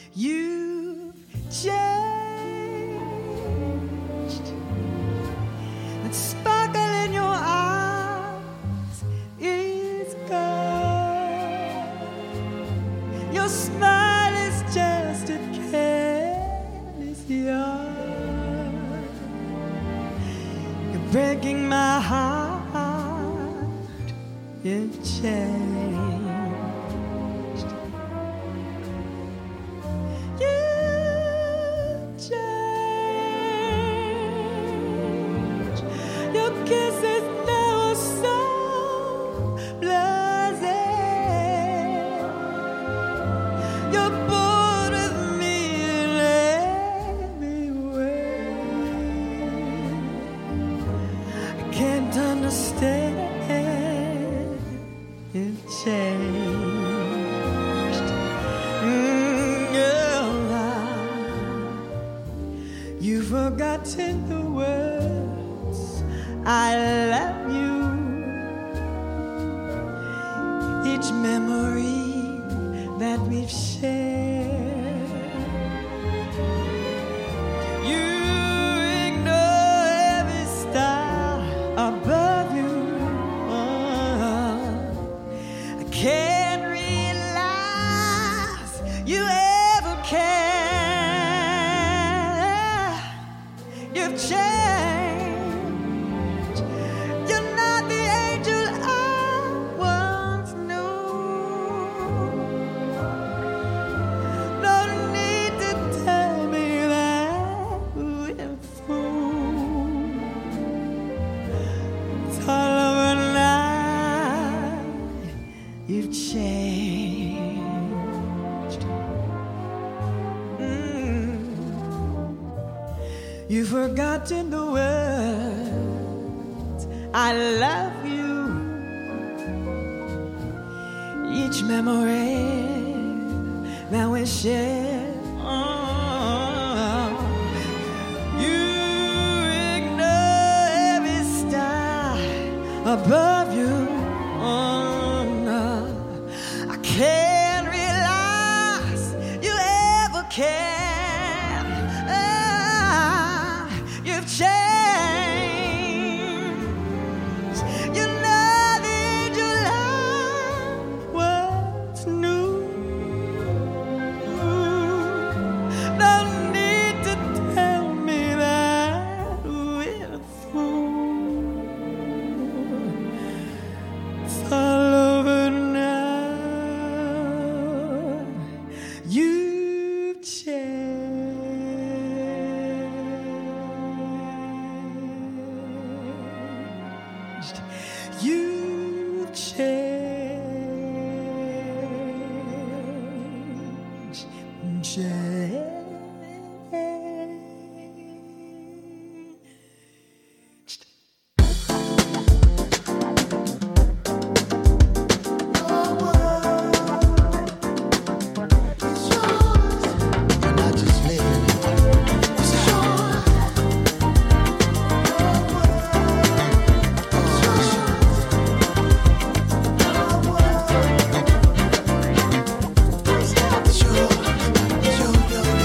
You've changed. That sparkle in your eyes is gone. Your smile is just a careless yarn. You're breaking my heart. You've changed. You've forgotten the words I love you. Each memory that we've shared. You ignore every star above you. I can't realize you ever cared. You've changed. You're not the angel I once knew. No need to tell me that we're through. It's all over now. You've changed. You've forgotten the words I love you. Each memory that we share. You ignore every star above you. No. I can't realize you ever cared. You've changed. You're not the angel I once knew. No need to tell me that we're through. It's all over now. You've changed. You've changed. Changed. Yo,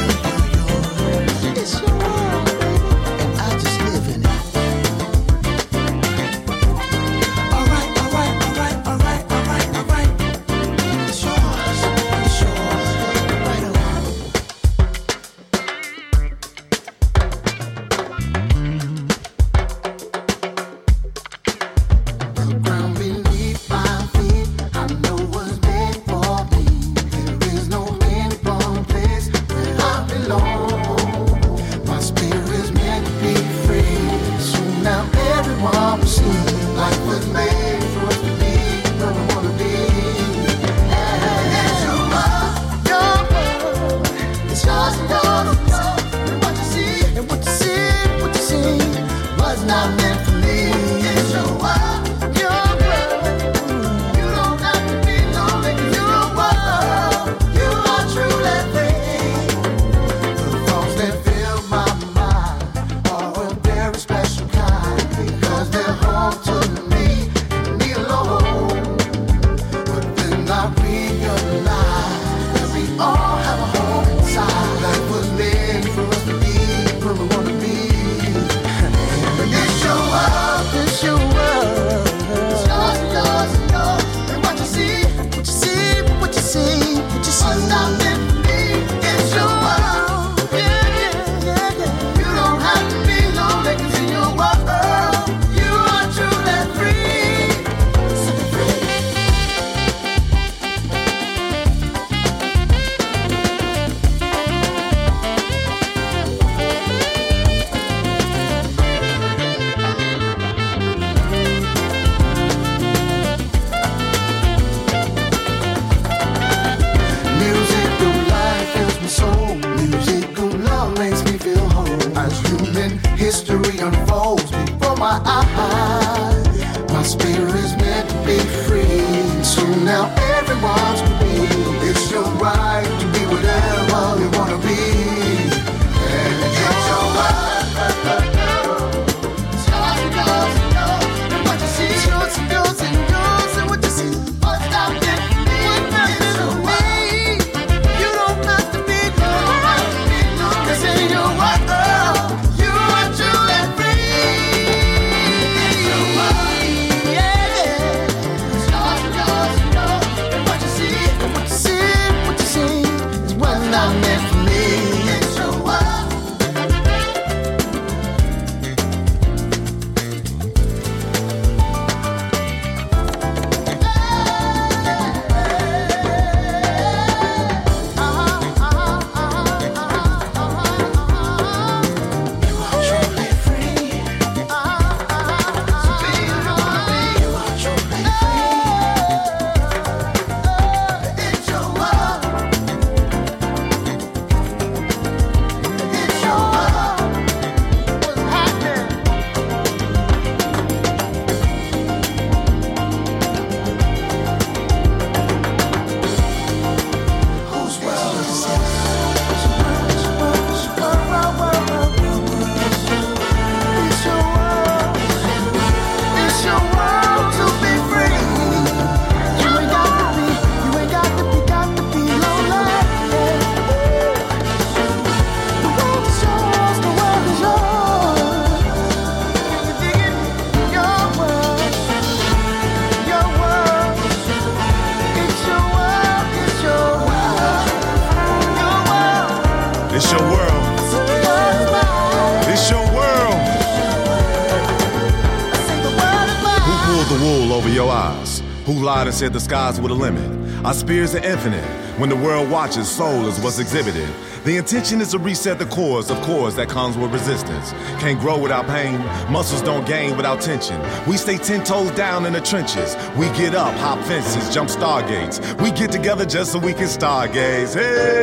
Who lied and said the skies were the limit? Our spears are infinite. When the world watches, soul is what's exhibited. The intention is to reset the cores of cores that comes with resistance. Can't grow without pain. Muscles don't gain without tension. We stay 10 toes down in the trenches. We get up, hop fences, jump stargates. We get together just so we can stargaze.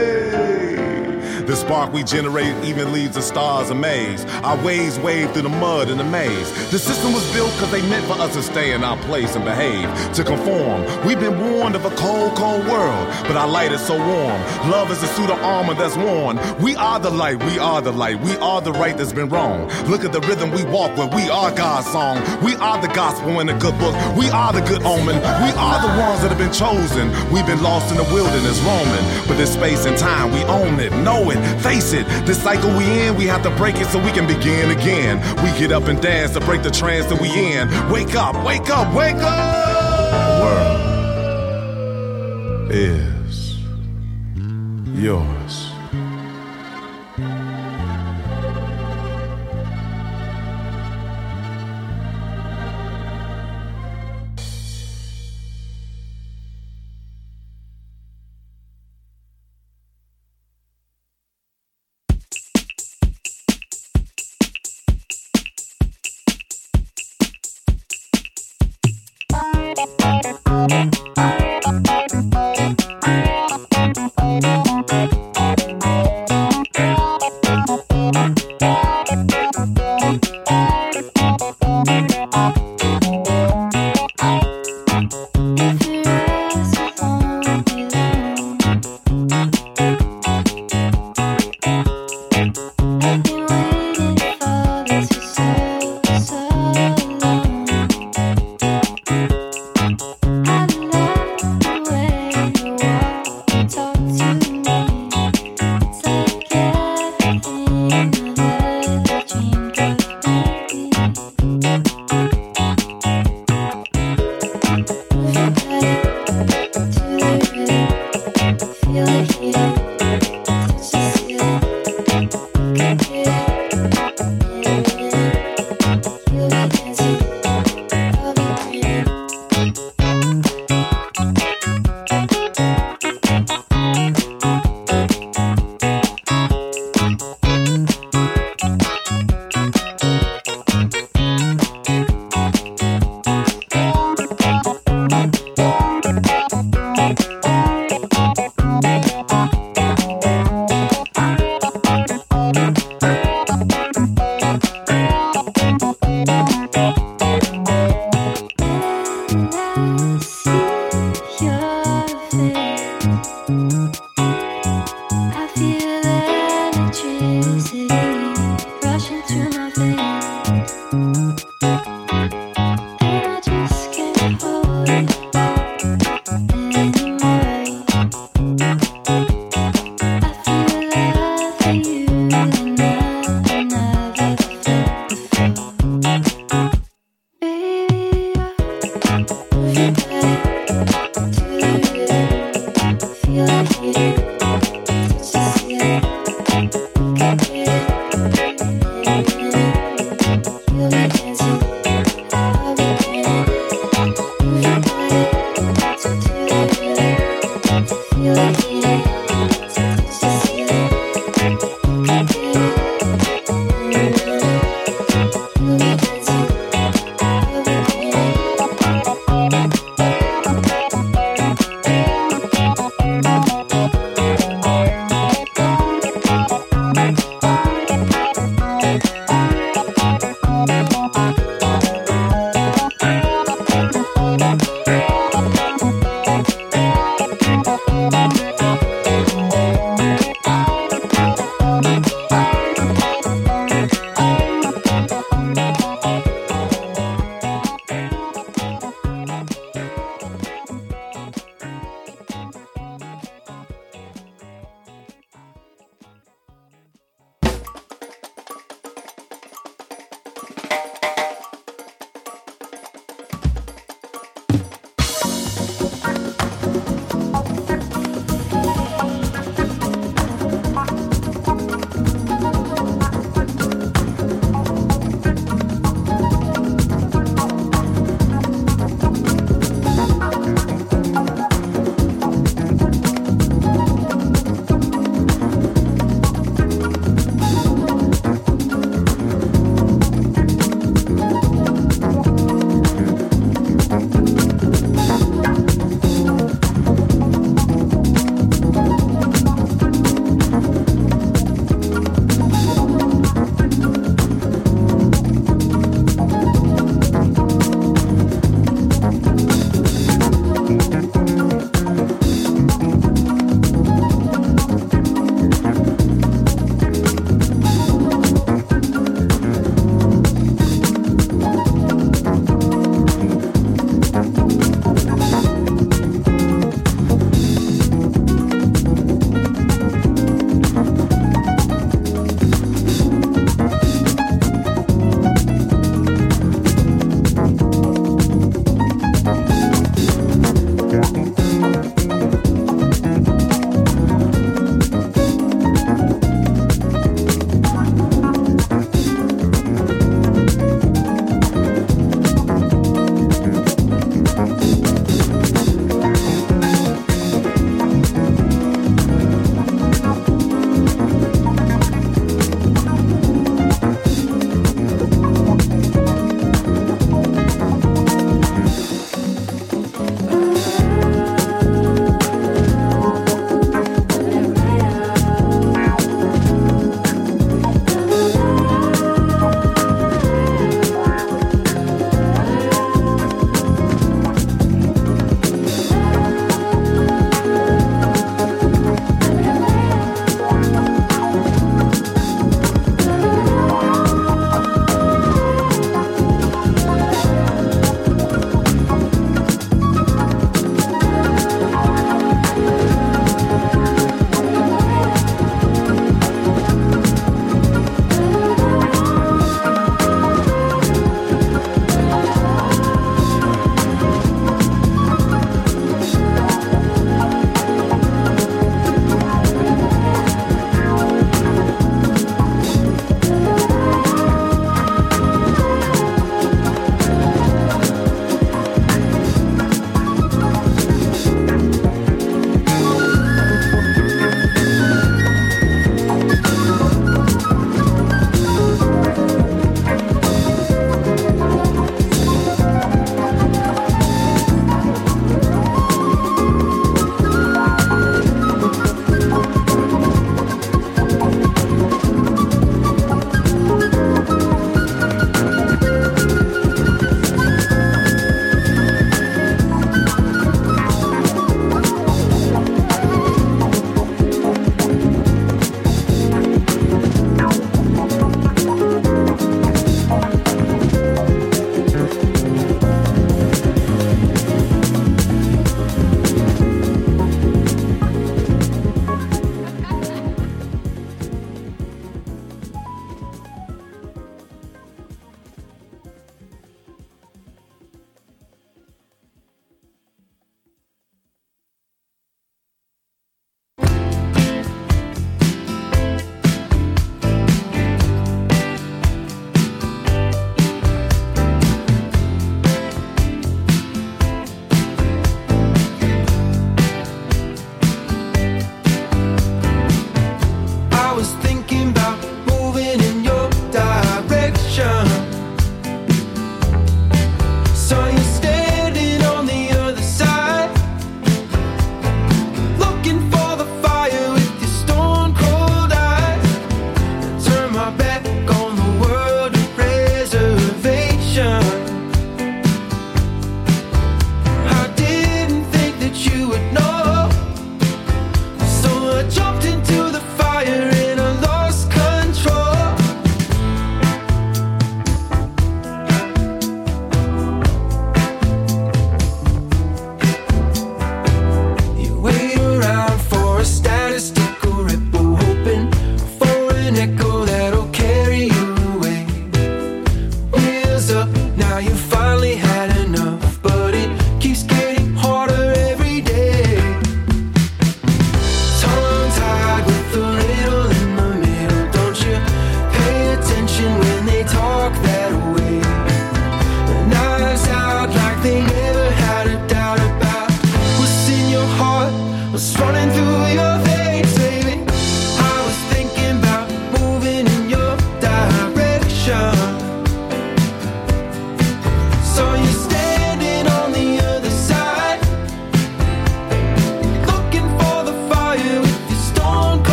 Hey! The spark we generate even leaves the stars amazed. Our waves wave through the mud and the maze. The system was built because they meant for us to stay in our place and behave, to conform. We've been warned of a cold, cold world, but our light is so warm. Love is a suit of armor that's worn. We are the light, we are the light, we are the right that's been wrong. Look at the rhythm we walk with, we are God's song. We are the gospel in the good book, we are the good omen. We are the ones that have been chosen. We've been lost in the wilderness roaming, but this space and time, we own it, know it, face it. This cycle we in, we have to break it so we can begin again. We get up and dance to break the trance that we in. Wake up, wake up, wake up! The world is yours.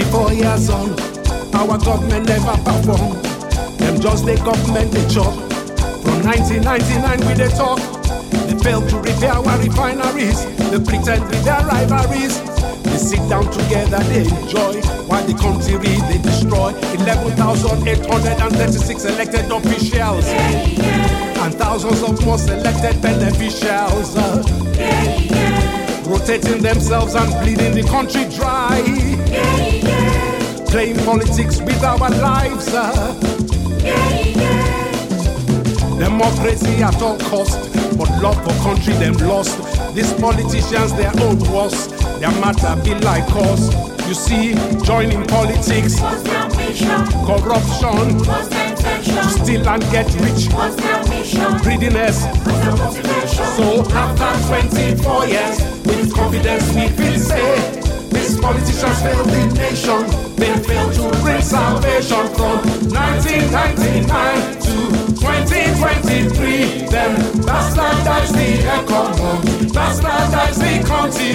24 years on, our government never perform. Them just the government they chop. From 1999 we they talk. They fail to repair our refineries. They pretend with their rivalries. They sit down together, they enjoy, while the country they destroy. 11,836 elected officials, and thousands of more selected beneficiaries, rotating themselves and bleeding the country dry, playing politics with our lives. Democracy at all cost, but love for country them lost. These politicians their own worst. Their matter be like us. You see, joining politics, corruption, to steal and get rich, greediness. So after 24 years, with confidence we will say, these politicians failed the nation. They failed to bring salvation from 1999 to 2023. Them bastardize the economy, bastardize the country.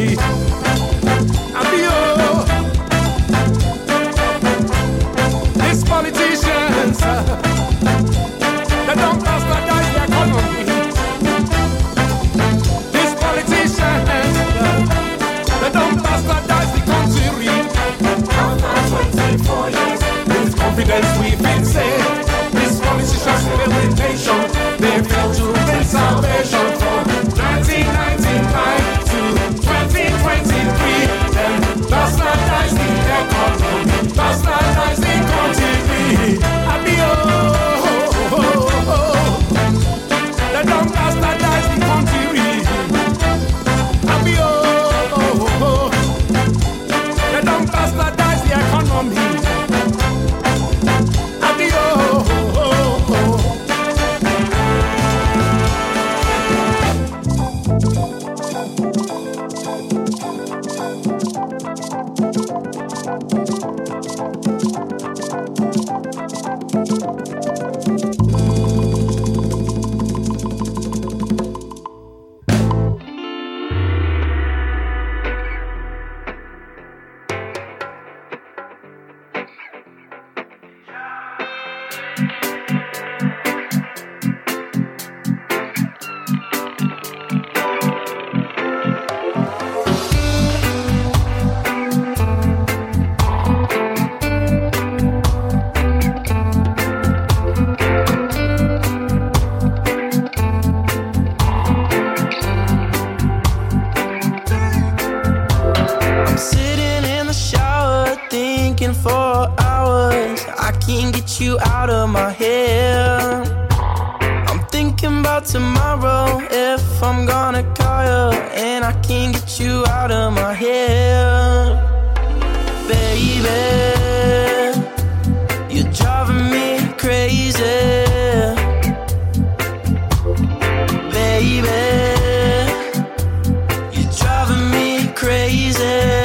These politicians, they don't bastardize the economy. These politicians, they don't bastardize the country. After 24 years, with confidence we can say, these politicians fail the nation. They fail to bring salvation from 1999 to 2023. Them bastardize the economy, bastardize the country. They don't bastardize the country. They don't bastardize the economy. Tomorrow, if I'm gonna call you and I can't get you out of my head, baby, you're driving me crazy, baby, you're driving me crazy.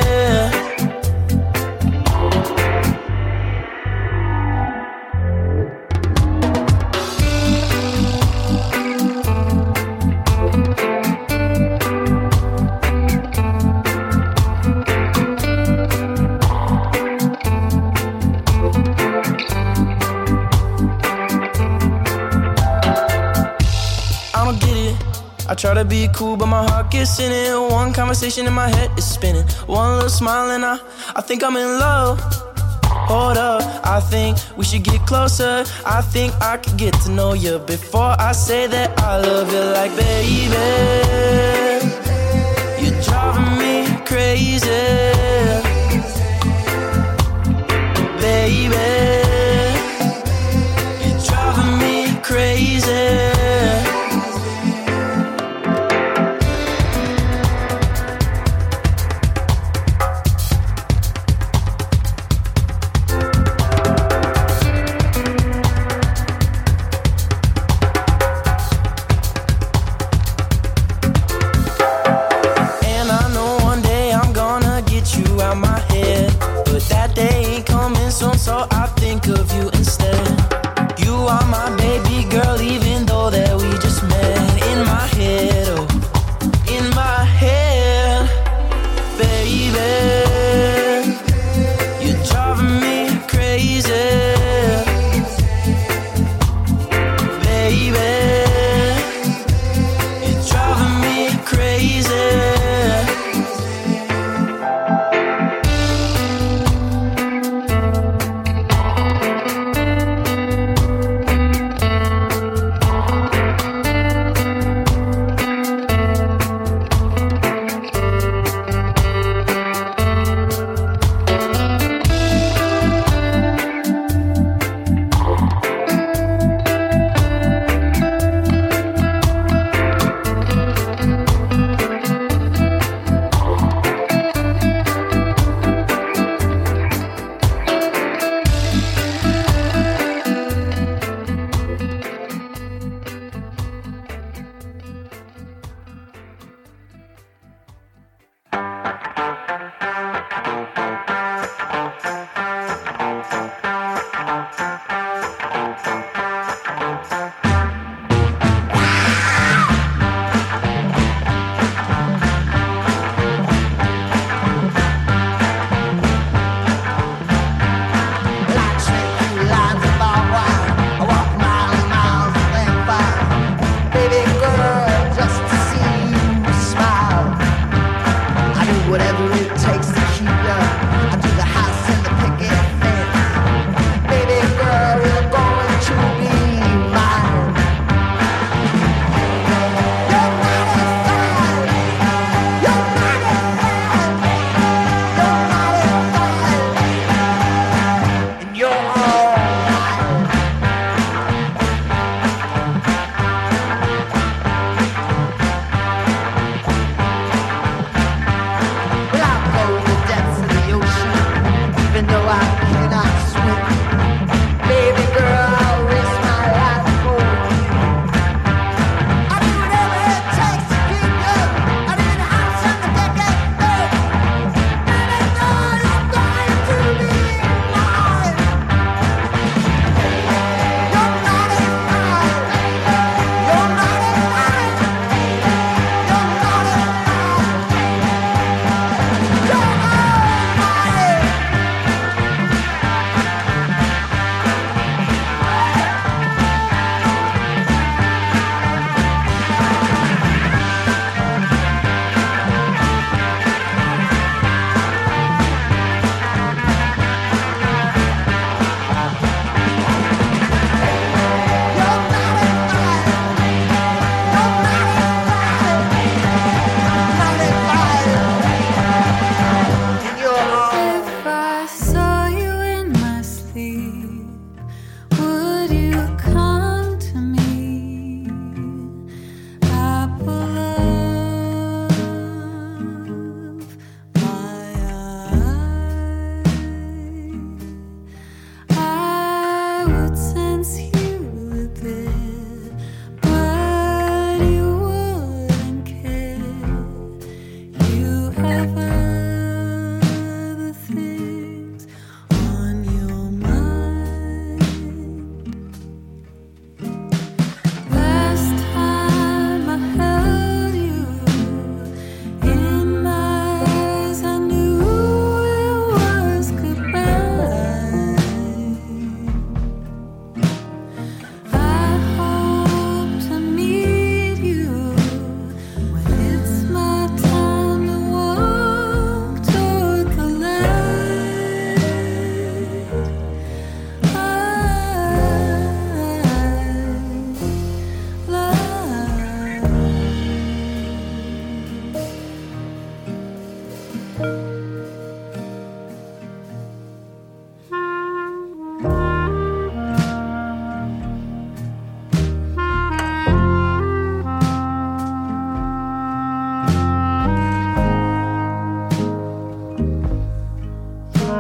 I try to be cool, but my heart gets in it. One conversation in my head is spinning. One little smile and I think I'm in love. Hold up, I think we should get closer. I think I could get to know you before I say that I love you. Like, baby, you're driving me crazy, baby, you're driving me crazy.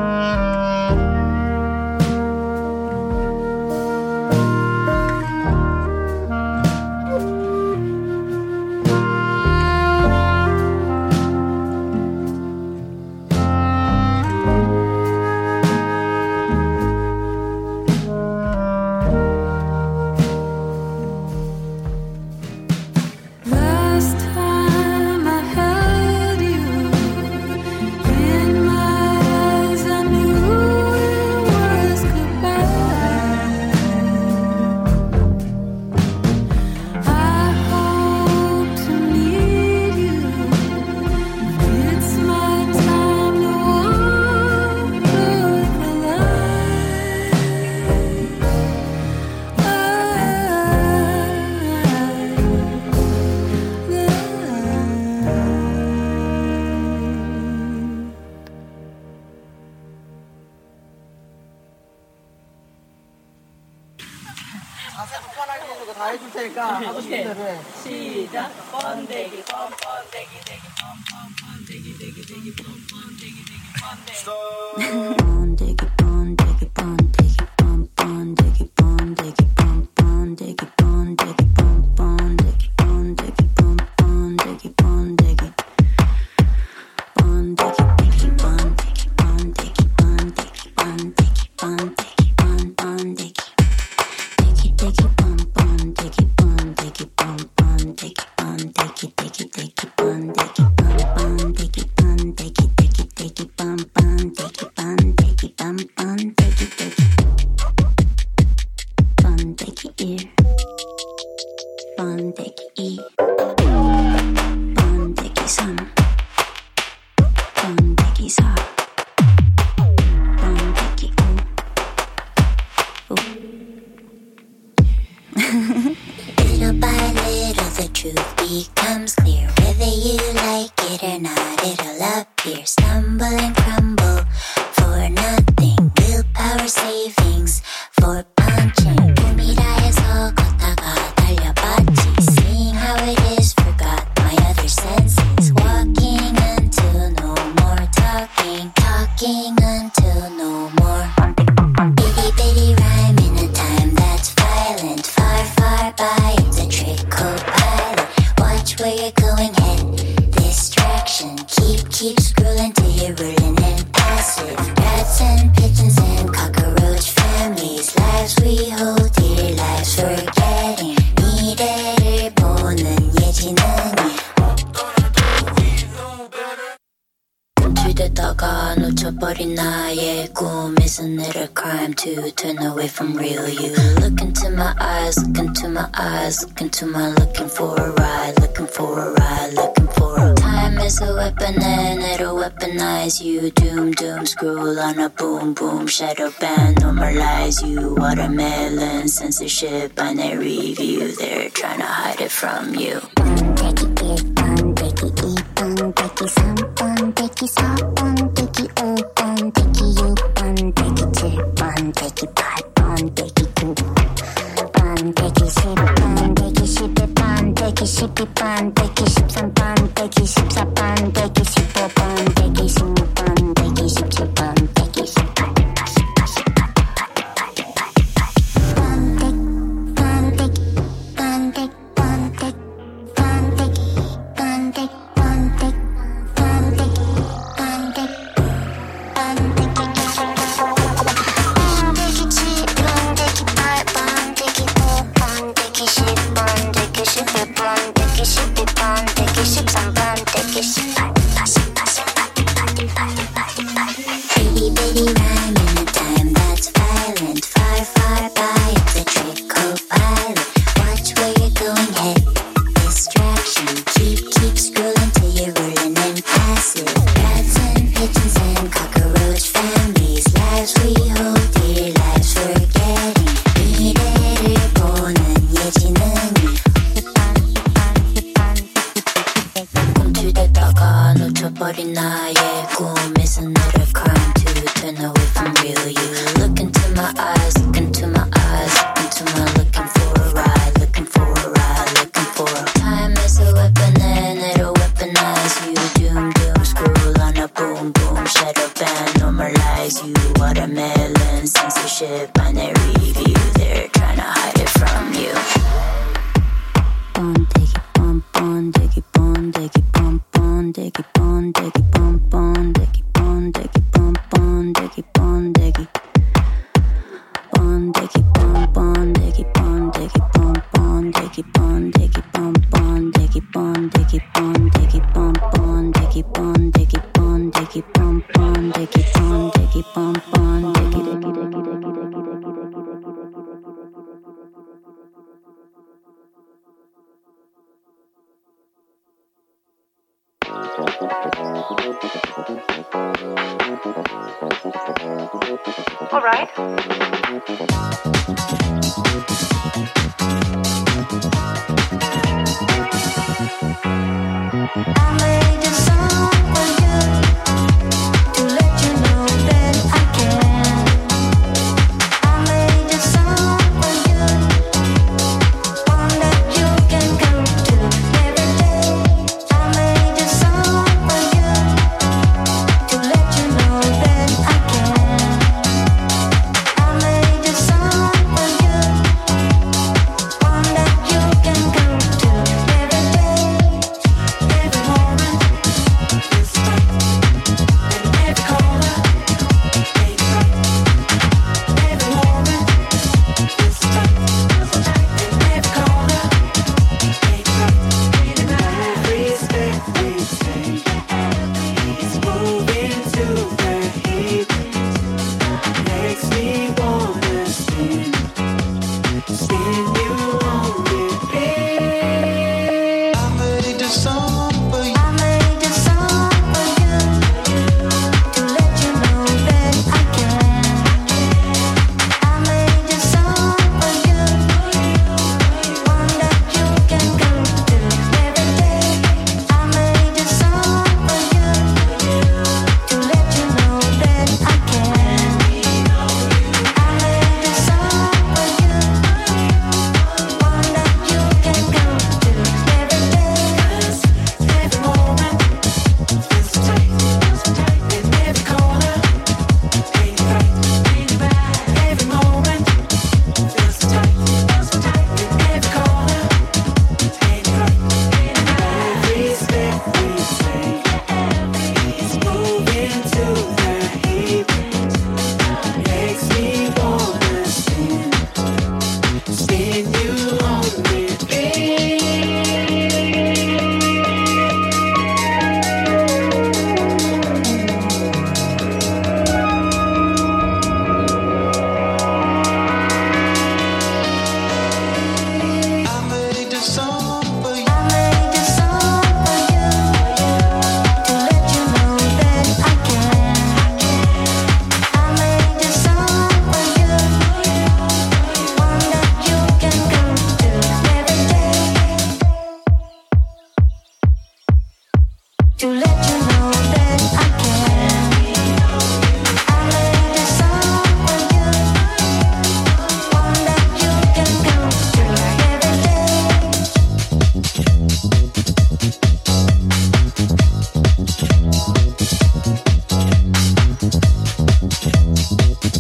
다 해줄 테니까 하고 싶은 대로 해. 시작. 번데기 번데기 되기 번데기 되기 되기 번데기 되기 번데기. 번데기 번데기 번데기 번데기 번데기 번데기 번데기 번데기 번데기 번데기 번데기 번데기 번데기 번데기 번데기 번데기 번데기 Little by little the truth becomes clear. Whether you like it or not, it'll appear. Stumble and crumble for nothing. Willpower savings for punching. 꿈이라해서 걷다가 달려봤지. Seeing how it is, forgot my other senses. Walking until no more talking. Talking until no more. Bitty bitty rhyme in a time that's violent. Far far by, it's a trick co-pilot. Watch where you're going, head distraction. Keep scrolling till you're ruling and passive. Rats and pigeons and cockroach families. Lives we hold dear, lives forgetting. 미래를 보는 예지능이 멈추대다가 놓쳐버린 나의 꿈. Isn't it a crime to turn away from real you? Look into my eyes, look into my eyes, look into my looking for a ride, looking for a ride, looking for a time is a weapon and it'll weaponize you. Doom, scroll on a boom, boom, shadow ban, normalize you. Watermelon, censorship, binary view, they're trying to hide it from you. 번데기 1, 번데기 2, 번데기 3, 번데기 4, 번데기 5, 번데기 6, 번데기 7, 번데기 8, 번데기 9, 번데기 10, 번데기 11, 번데기 12, 번데기 13, 번데기 14, 번데기 15, 번데기 16, 번데기 17, 번데기 18, 버린 나의 꿈. Isn't it a crime to turn away from real you? Look into my eyes, look into my eyes, look into my looking for a ride, looking for a ride, looking for a time is a weapon and it'll weaponize you. Doom, scroll on a boom, boom, shadow ban, normalize you. Watermelon, censorship, binary view. They're trying to hide it from you. Bon, diggy, bon, bon, diggy, bon, diggy, bon, bon, diggy, bon, diggy, bon, bon, diggy, bon, diggy, bon, bon, diggy, bon, diggy. Bon, diggy, bon, bon, diggy, bon, diggy, bon, bon, diggy, bon, diggy, bon, bon, diggy, bon, diggy, bon, diggy, bon, bon, diggy, bon, diggy, bon, diggy, bon, bon, diggy, bon, diggy, bon, bon, diggy, diggy, diggy, diggy, diggy, diggy, diggy. All right. I made a song for you to let you know that I can. I made a song for you, one that you can go to every day. I made a song for you to let you know that I can. I made a song for you, one that you can go to every day. Every moment is right, and every corner ain't right. Every moment is right, and every corner ain't right. Every step we take is moving to the heat. Makes me